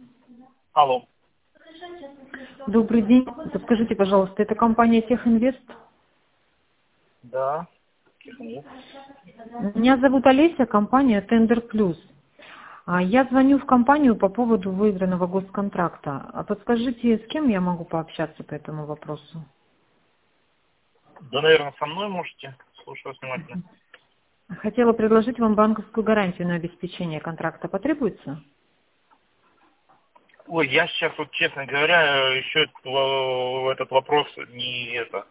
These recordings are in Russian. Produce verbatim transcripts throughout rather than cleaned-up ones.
Алло. Добрый день. Подскажите, пожалуйста, это компания Техинвест? Да. Меня зовут Олеся, компания Тендер Плюс. А, Я звоню в компанию по поводу выигранного госконтракта. А подскажите, с кем я могу пообщаться по этому вопросу? Да, наверное, со мной можете. Слушаю вас внимательно. Хотела предложить вам банковскую гарантию на обеспечение контракта. Потребуется? Ой, я сейчас, вот, честно говоря, еще этот вопрос не это,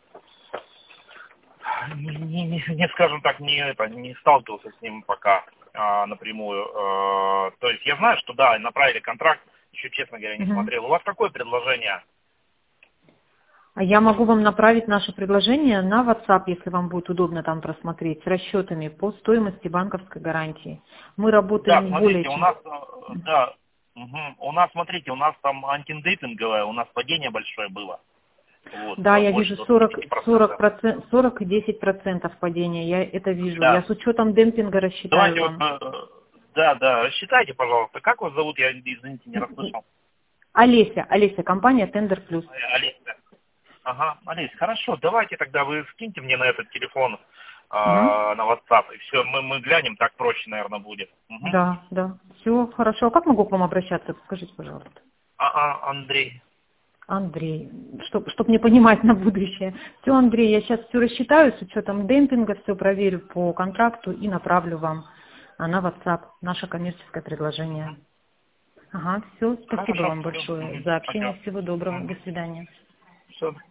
не, не- не- не, скажем так, не это, не сталкивался с ним пока а, напрямую. А, то есть я знаю, что да, направили контракт, еще, честно говоря, не Мгм. смотрел. У вас какое предложение? А я могу вам направить наше предложение на WhatsApp, если вам будет удобно там просмотреть, с расчетами по стоимости банковской гарантии. Мы Да, работаем более смотрите, у чем... нас, э, да, мгм. У нас, смотрите, у нас там антидемпинговое, у нас падение большое было. Вот, Да, э, я больше вижу сорок, двадцати сорок, процентов. процент, сорок и десять процентов падения, я это вижу. Я Да. с учетом демпинга рассчитаю Давайте вот, вам. э, да, да, рассчитайте, пожалуйста. Как вас зовут? Я, извините, не расслышал. Олеся, Олеся, компания Тендер Плюс. Э, Олеся. Ага, Олесь, хорошо, давайте тогда вы скиньте мне на этот телефон, э, Угу. на WhatsApp, и все, мы, мы глянем, так проще, наверное, будет. Мгм. Да, да. Все хорошо. А как могу к вам обращаться? Скажите, пожалуйста. А, а, Андрей. Андрей, чтобы чтоб мне понимать на будущее. Все, Андрей, я сейчас все рассчитаю с учетом демпинга, все проверю по контракту и направлю вам а, на WhatsApp наше коммерческое предложение. Ага, все, спасибо Хорошо, вам все. большое за общение. Пойдем. Всего доброго. До свидания. Все.